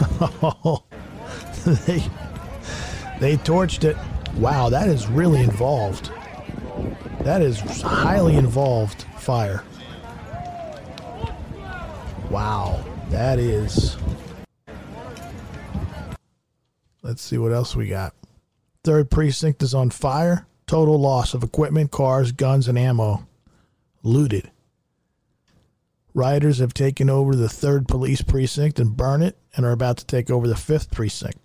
they, they torched it. Wow, that is really involved. That is highly involved fire. Wow, that is... Let's see what else we got. Third precinct is on fire. Total loss of equipment, cars, guns, and ammo. Looted. Rioters have taken over the third police precinct and burn it, and are about to take over the fifth precinct.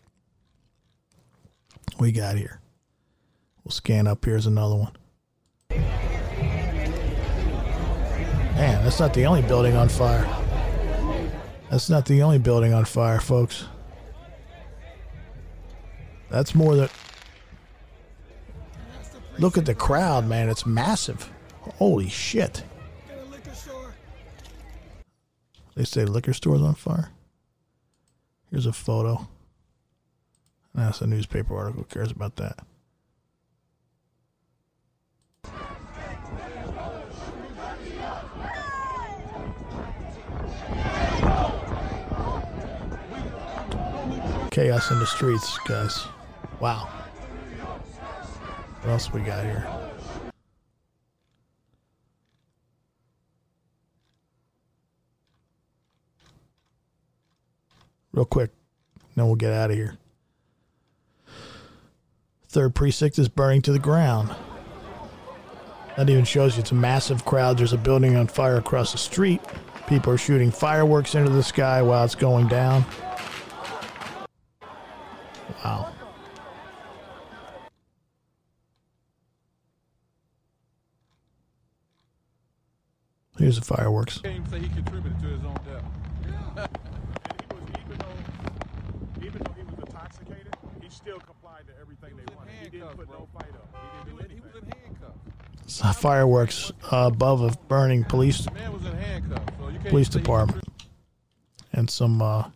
We got here. We'll scan up. Here's another one. Man, that's not the only building on fire. That's not the only building on fire, folks. That's more than... Look at the crowd, man. It's massive. Holy shit. They say liquor store's on fire. Here's a photo. That's a newspaper article. Who cares about that? Chaos in the streets, guys. Wow. What else we got here? Real quick, then we'll get out of here. Third precinct is burning to the ground. That even shows you it's a massive crowd. There's a building on fire across the street. People are shooting fireworks into the sky while it's going down. Wow. Here's the fireworks. He contributed to his own death. Yeah. Even though, even though he was intoxicated, he still complied to everything they wanted. He didn't put no fight up. He didn't do anything. He was in handcuffs. It's fireworks uh, above a burning police The man was in handcuffs, so you can't police say he department, and some uh,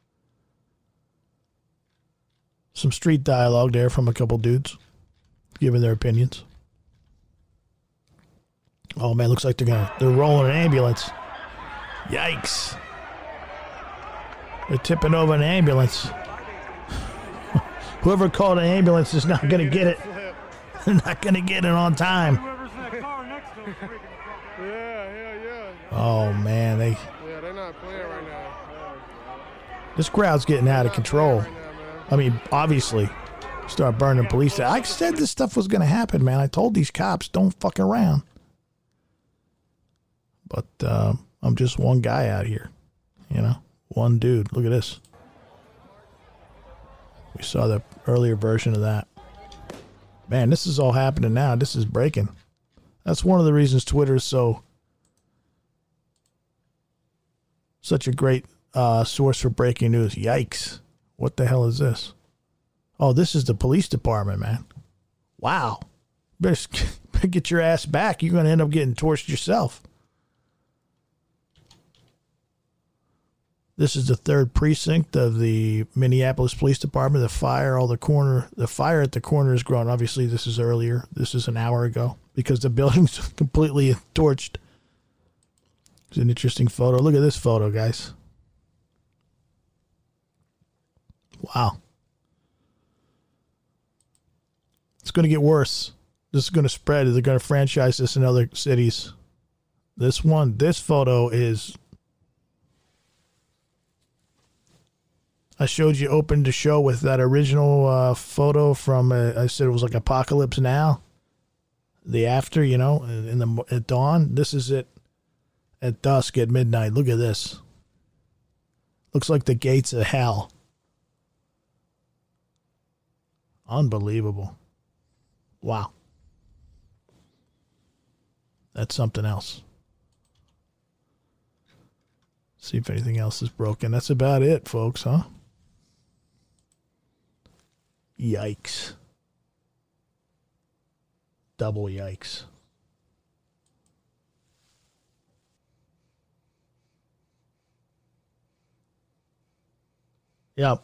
some street dialogue there from a couple dudes giving their opinions. Oh man, looks like they're gonna they're rolling an ambulance. Yikes! They're tipping over an ambulance. Whoever called an ambulance is not gonna get it. They're not gonna get it on time. Oh man, they. Yeah, they're not playing right now. This crowd's getting out of control. I mean, obviously, start burning police. I said this stuff was gonna happen, man. I told these cops, don't fuck around. But uh, I'm just one guy out here, you know, one dude. Look at this. We saw the earlier version of that. Man, this is all happening now. This is breaking. That's one of the reasons Twitter is so such a great uh, source for breaking news. Yikes. What the hell is this? Oh, this is the police department, man. Wow. Better, better get your ass back. You're going to end up getting torched yourself. This is the third precinct of the Minneapolis Police Department. The fire, all the corner, the fire at the corner is grown. Obviously, this is earlier. This is an hour ago because the building's completely torched. It's an interesting photo. Look at this photo, guys. Wow. It's going to get worse. This is going to spread. They're going to franchise this in other cities. This one, this photo is... I showed you opened the show with that original uh, photo from, uh, I said it was like Apocalypse Now. The after, you know, in the at dawn. This is it at dusk, at midnight. Look at this. Looks like the gates of hell. Unbelievable. Wow. That's something else. See if anything else is broken. That's about it, folks, huh? Yikes. Double yikes. Yep.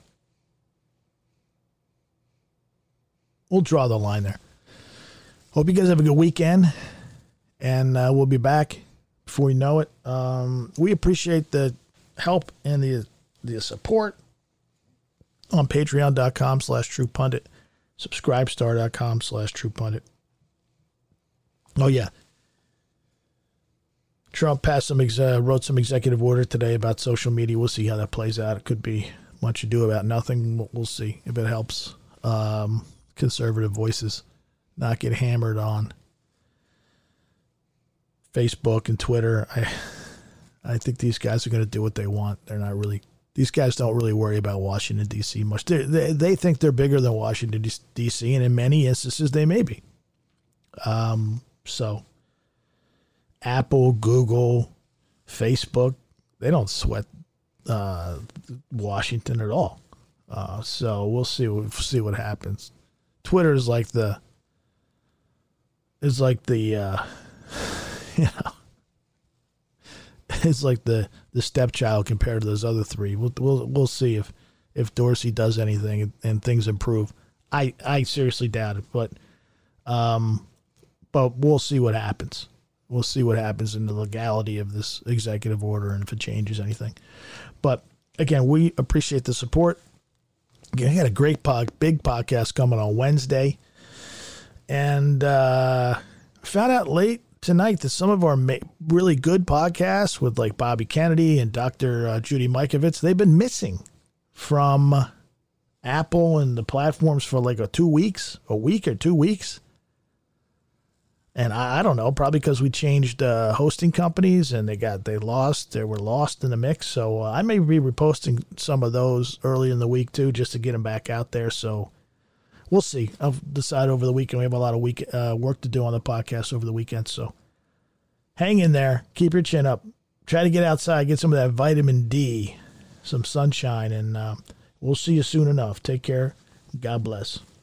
We'll draw the line there. Hope you guys have a good weekend. And uh, we'll be back before you know it. Um, we appreciate the help and the the support on patreon.com slash true pundit, subscribestar.com slash true pundit. Oh, yeah. Trump passed some ex- uh, wrote some executive order today about social media. We'll see how that plays out. It could be much ado about nothing. We'll, we'll see if it helps um, conservative voices not get hammered on Facebook and Twitter. I I think these guys are going to do what they want. They're not really, these guys don't really worry about Washington, D C much. They, they, they think they're bigger than Washington, D C, and in many instances they may be. Um, so Apple, Google, Facebook, they don't sweat uh, Washington at all. Uh, so we'll see, we'll see what happens. Twitter is like the, is like the, uh, you know, it's like the, the stepchild compared to those other three. We'll we'll we'll see if, if Dorsey does anything and, and things improve. I, I seriously doubt it, but um, but we'll see what happens. We'll see what happens in the legality of this executive order and if it changes anything. But again, we appreciate the support. Again, I got a great pod, big podcast coming on Wednesday, and uh, found out late tonight that some of our ma- really good podcasts with like Bobby Kennedy and Doctor Uh, Judy Mikovits, they've been missing from Apple and the platforms for like a two weeks, a week or two weeks. And I, I don't know, probably because we changed uh, hosting companies and they got, they lost, they were lost in the mix. So uh, I may be reposting some of those early in the week too, just to get them back out there. So we'll see. I'll decide over the weekend. We have a lot of week uh, work to do on the podcast over the weekend. So hang in there. Keep your chin up. Try to get outside, get some of that vitamin D, some sunshine, and uh, we'll see you soon enough. Take care. God bless.